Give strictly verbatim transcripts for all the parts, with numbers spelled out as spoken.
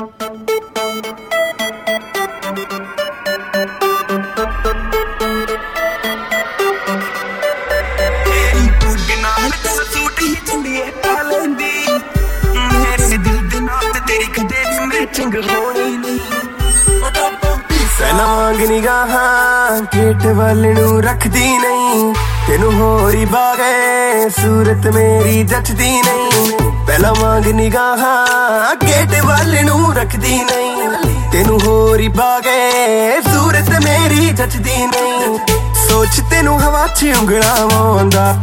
ਪਹਿਲਾਂ ਵਾਂਗ ਨਿਗਾਹਾਂ ਗੇਟ ਵੱਲ ਨੂੰ ਰੱਖਦੀ ਨਹੀਂ, ਤੈਨੂੰ ਹੋਰ ਹੀ ਬਾਗੇ ਸੂਰਤ ਮੇਰੀ ਜੱਚਦੀ ਨਹੀਂ। ਪਹਿਲਾਂ ਵਾਂਗ ਨਿਗਾਹਾਂ ਗੇਟ ਵੱਲ ਨੂੰ ਰੱਖਦੀ ਨਹੀਂ, ਤੈਨੂੰ ਹੋਰ ਹੀ ਬਾਗੇ ਸੂਰਤ ਮੇਰੀ ਜੱਚਦੀ ਨਹੀਂ। ਸੋਚ ਤੈਨੂੰ ਹਵਾ 'ਚ ਉਂਗਲਾਂ ਵਾਉਂਦਾ,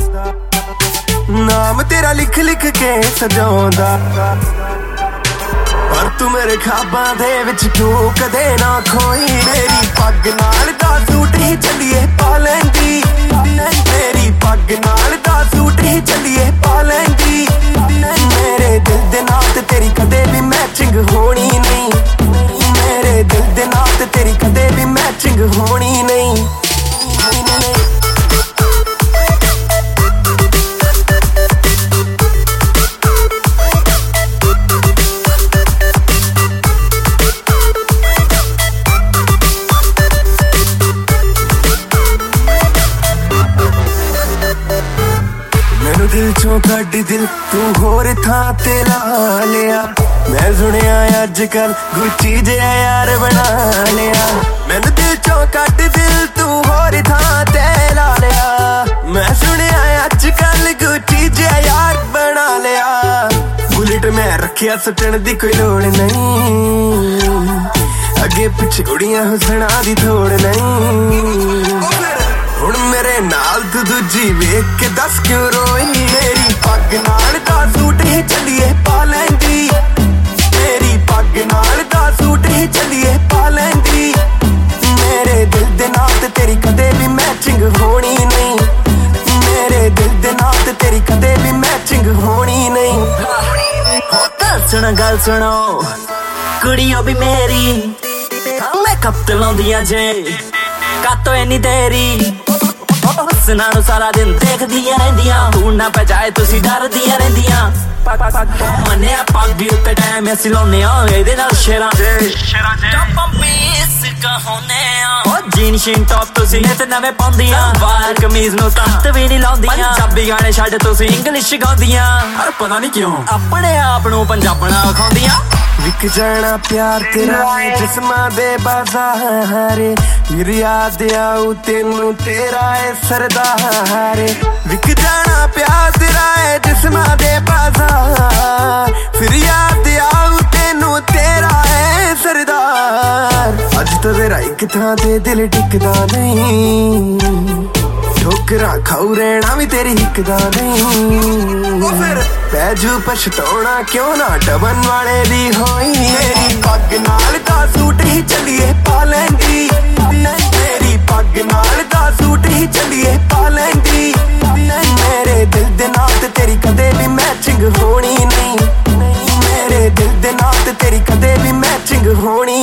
ਨਾਮ ਤੇਰਾ ਲਿਖ ਲਿਖ ਕੇ ਸਜਾਉਂਦਾ, ਪਰ ਤੂੰ ਮੇਰੇ ਖਾਬਾਂ ਦੇ ਵਿੱਚ ਕਿਉਂ ਕਦੇ ਨਾ ਖੋਈ। ਮੇਰੀ ਪੱਗ ਨਾਲ ਦਾ ਸੂਟ ਹੀ ਚੱਲੀਏ ਪਾ ਲੈਂਦੀ, ਮੇਰੀ ਪੱਗ ਨਾਲ ਦਾ ਸੂਟ ਹੀ ਚੱਲੀਏ ਪਾ ਲੈਂਦੀ। ਮੇਰੇ ਦਿਲ ਦੇ ਨਾਲ ਤੇ ਤੇਰੀ ਕਦੇ ਵੀ ਮੈਚਿੰਗ ਹੋਣੀ ਨਹੀਂ, ਮੇਰੇ ਦਿਲ ਦੇ ਨਾਲ ਤੇ ਤੇਰੀ ਕਦੇ ਵੀ ਮੈਚਿੰਗ ਹੋਣੀ ਨਹੀਂ। ਮੈਨੂੰ ਦਿਲ ਚੋਂ ਕੱਢ ਦਿਲ ਤੂੰ ਹੋਰ ਥਾਂ ਤੇ ਲਾ ਲਿਆ, ਮੈਂ ਸੁਣਿਆ ਅੱਜ ਕੱਲ ਗੁੱਚੀ ਜਿਹਾ ਯਾਰ ਬਣਾ ਲਿਆ। ਮੈਨੂੰ ਦਿਲ ਚੋਂ ਕੱਢ ਦਿਲ ਤੂੰ ਹੋਰ ਥਾਂ ਤੇ ਲਾ ਲਿਆ, ਮੈਂ ਸੁਣਿਆ ਅੱਜ ਕੱਲ ਗੁੱਚੀ ਜਿਹਾ ਯਾਰ ਬਣਾ ਲਿਆ। ਬੁਲਟ ਮੈਂ ਰੱਖਿਆ ਸੁੱਟਣ ਦੀ ਕੋਈ ਲੋੜ ਨਹੀਂ, ਅੱਗੇ ਪਿੱਛੇ ਕੁੜੀਆਂ ਹੁਸਨਾਂ ਦੀ ਥੋੜ ਨਹੀਂ। ਹੁਣ ਮੇਰੇ ਨਾਲ ਤੂੰ ਦੂਜੀ ਵੇਖ ਕੇ ਦੱਸ ਕਿਉਂ ਰੋਈ। ਮੇਰੀ ਪੱਗ ਨਾਲ ਦਾ ਸੂਟ ਹੀ ਚੱਲੀਏ ਪਾ ਲੈਂਦੀ, ਮੇਰੀ ਪੱਗ ਨਾਲ ਦਾ ਸੂਟ ਹੀ ਚੱਲੀਏ ਪਾ ਲੈਂਦੀ। ਮੇਰੇ ਦਿਲ ਦੇ ਨਾਲ ਤੇ ਤੇਰੀ ਕਦੇ ਵੀ ਮੈਚਿੰਗ ਹੋਣੀ ਨਹੀਂ, ਮੇਰੇ ਦਿਲ ਦੇ ਨਾਲ ਤੇ ਤੇਰੀ ਕਦੇ ਵੀ ਮੈਚਿੰਗ ਹੋਣੀ ਨਹੀਂ। ਹੋ ਤਾਂ ਸੁਣ ਗੱਲ ਸੁਣੋ ਕੁੜੀਓ ਵੀ ਮੇਰੀ, ਮੇਕਅਪ ਤੇ ਲਾਉਂਦੀਆਂ ਜੇ ਕਾਤੋਂ ਇੰਨੀ ਦੇਰੀ। ਹੁਸਨਾਂ ਨੂੰ ਸਾਰਾ ਦਿਨ ਦੇਖਦੀਆਂ ਰਹਿੰਦੀਆਂ, ਤੂੰ ਨਾ ਪਜਾਏ ਤੁਸੀਂ ਡਰਦੀਆਂ ਰਹਿੰਦੀਆਂ। ਮੰਨਿਆ ਪੱਗ ਵੀ ਉੱਤੇ ਟਾਈਮ ਅਸੀਂ ਲਾਉਂਦੇ ਆ, ਇਹਦੇ ਨਾਲ ਸ਼ੇਰਾਂ ਦੇ ਟਾਪਾਂ ਪੀਸ ਕਹਾਉਂਦੇ ਆ। ਉਹ ਜੀਨ ਸ਼ੀਨ ਟੌਪ ਤੁਸੀਂ ਇਹ ਤੇ ਨਵੇਂ ਪਾਉਂਦੀਆਂ, ਵਾਲ ਕਮੀਜ਼ ਨੂੰ ਤਖਤ ਵੀ ਨਹੀਂ ਲਾਉਂਦੀਆਂ। ਪੰਜਾਬੀ ਗਾਣੇ ਛੱਡ ਤੁਸੀਂ ਇੰਗਲਿਸ਼ ਗਾਉਂਦੀਆਂ, ਅਰ ਪਤਾ ਨਹੀਂ ਕਿਉਂ ਆਪਣੇ ਆਪ ਨੂੰ ਪੰਜਾਬਣਾ ਖਾਉਂਦੀਆਂ। ਵਿਕ ਜਾਣਾ ਪਿਆਰ ਤੇਰਾ ਜਿਸਮਾਂ ਦੇ ਬਾਜ਼ਾਰ, ਫਿਰ ਯਾਦ ਆਊ ਤੈਨੂੰ ਤੇਰਾ ਏ ਸਰਦਾਰ। ਵਿਕ ਜਾਣਾ ਪਿਆਰ ਤੇਰਾ ਏ ਜਿਸਮਾਂ ਦੇ ਬਾਜ਼ਾਰ, ਫਿਰ ਯਾਦ ਆਊ ਤੈਨੂੰ ਤੇਰਾ ਏ ਸਰਦਾਰ। ਅੱਜ ਤਾਂ ਤੇਰਾ ਇੱਕ ਥਾਂ ਤੇ ਦਿਲ ਟਿਕਦਾ ਨਹੀਂ, ਠੋਕਰਾਂ ਖਾਊ ਰਹਿਣਾ ਵੀ ਤੇਰੀ ਹਿੱਕਦਾ ਨਹੀਂ। ਫਿਰ ਪੈ ਜੂ ਪਛਤਾਉਣਾ ਕਿਉਂ ਨਾ ਡਬਨ ਵਾਲੇ ਦੀ ਹੋਈ। ਮੇਰੀ ਪੱਗ ਨਾਲ ਦਾ ਸੂਟ ਹੀ ਚੱਲੀਏ ਪਾ ਲੈਂਦੀ, ਮੇਰੀ ਪੱਗ ਨਾਲ ਦਾ ਸੂਟ ਹੀ ਚੱਲੀਏ ਪਾ ਲੈਂਦੀ। ਮੇਰੇ ਦਿਲ ਦੇ ਨਾਲ ਤੇ ਤੇਰੀ ਕਦੇ ਵੀ ਮੈਚਿੰਗ ਹੋਣੀ ਨਹੀਂ, ਮੇਰੇ ਦਿਲ ਦੇ ਨਾਲ ਤੇ ਤੇਰੀ ਕਦੇ ਵੀ ਮੈਚਿੰਗ ਹੋਣੀ